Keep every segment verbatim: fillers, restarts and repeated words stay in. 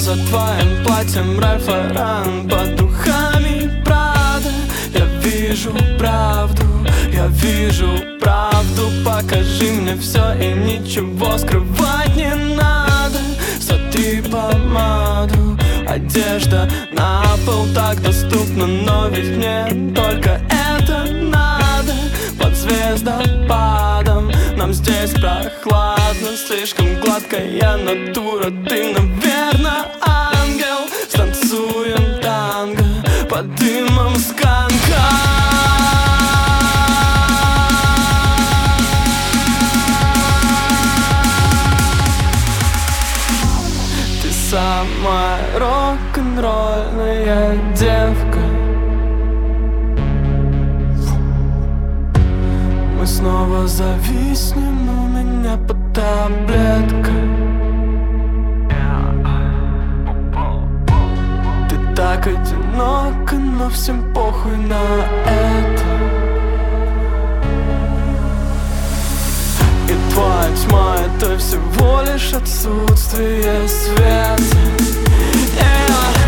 за твоим платьем Ральф Лорен, под духами Прада. Я вижу правду, я вижу правду. Покажи мне все и ничего скрывать не надо. Сотри помаду, одежда на пол так доступна, но ведь мне только это надо. Под звездопадом нам здесь прохладно, слишком гладкая натура. Ты, наверно, ангел. Станцуем танго под дымом сканка. Ты самая рок-н-ролльная девка. Мы снова зависнем, у меня под таблеткой. Ты так одинока, но всем похуй на это. И твоя тьма — это всего лишь отсутствие света. Yeah.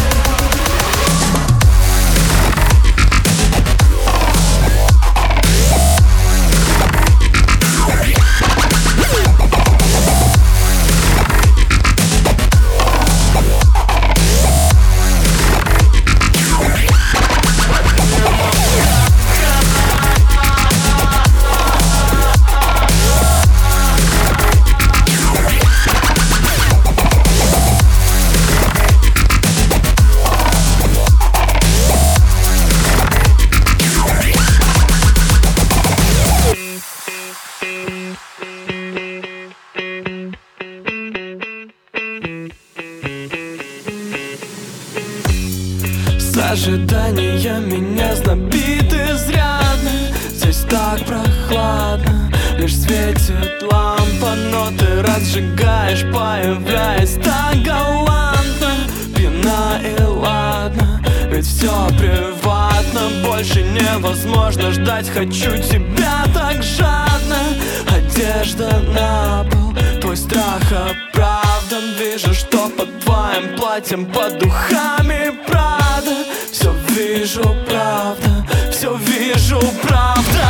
Ожидания меня знобит изрядно. Здесь так прохладно, лишь светит лампа, но ты разжигаешь, появляясь так галантно. Пьяна и ладно, ведь все приватно. Больше невозможно ждать, хочу тебя так жадно. Одежда на пол, твой страх оправдан. Вижу, что под твоим платьем, под духами Прада. Все вижу, правда, все вижу, правда.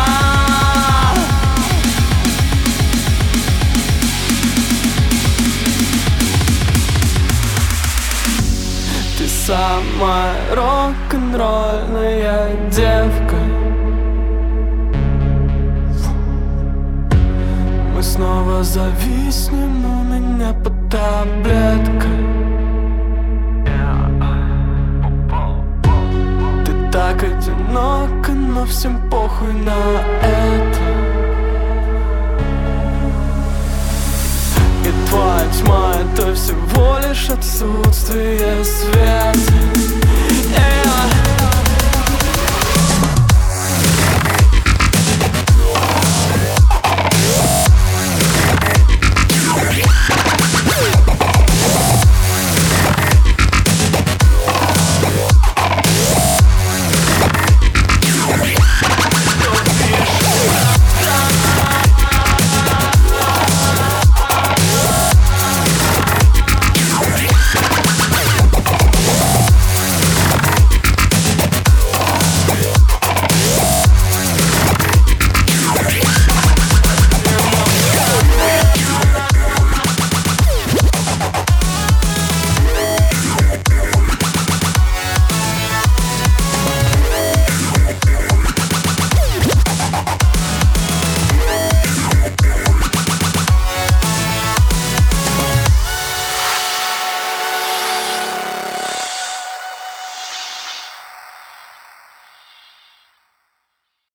Ты самая рок-н-ролльная девка. Мы снова зависнем, у меня под таблеткой. Ты так одинока, но всем похуй на это. И твоя тьма — это всего лишь отсутствие света. Yeah.